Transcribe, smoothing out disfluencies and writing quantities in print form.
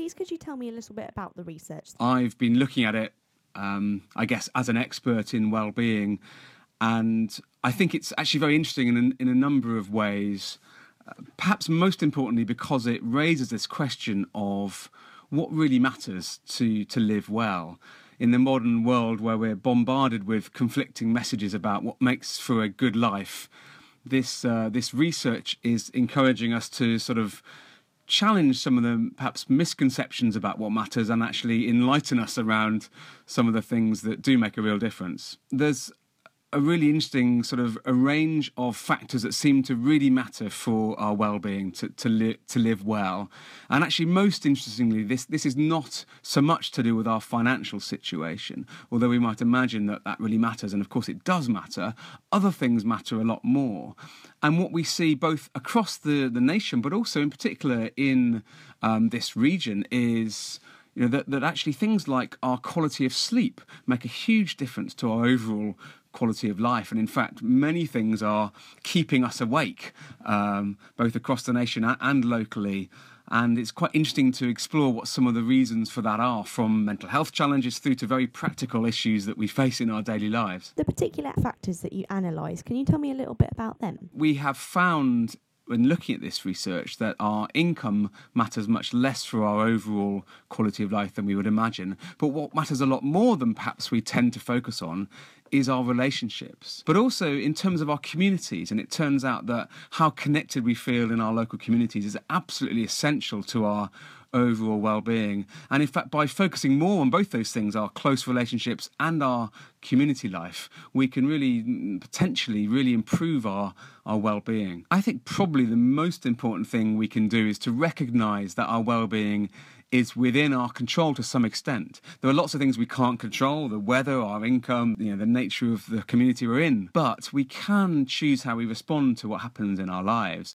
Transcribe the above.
please could you tell me a little bit about the research? I've been looking at it, I guess, as an expert in well-being, and I think it's actually very interesting in a number of ways, perhaps most importantly because it raises this question of what really matters to live well. In the modern world where we're bombarded with conflicting messages about what makes for a good life, this research is encouraging us to sort of challenge some of the perhaps misconceptions about what matters and actually enlighten us around some of the things that do make a real difference. There's a really interesting sort of a range of factors that seem to really matter for our well-being, to live well. And actually, most interestingly, this is not so much to do with our financial situation, although we might imagine that really matters, and of course it does matter. Other things matter a lot more. And what we see both across the nation, but also in particular in this region is that actually things like our quality of sleep make a huge difference to our overall quality of life, and in fact many things are keeping us awake, both across the nation and locally. And it's quite interesting to explore what some of the reasons for that are, from mental health challenges through to very practical issues that we face in our daily lives. The particular factors that you analyse, can you tell me a little bit about them? We have found, when looking at this research, that our income matters much less for our overall quality of life than we would imagine. But what matters a lot more than perhaps we tend to focus on is our relationships, but also in terms of our communities. And it turns out that how connected we feel in our local communities is absolutely essential to our overall well-being. And in fact, by focusing more on both those things, our close relationships and our community life, we can really potentially really improve our well-being. I think probably the most important thing we can do is to recognise that our well-being is within our control to some extent. There are lots of things we can't control, the weather, our income, the nature of the community we're in, but we can choose how we respond to what happens in our lives.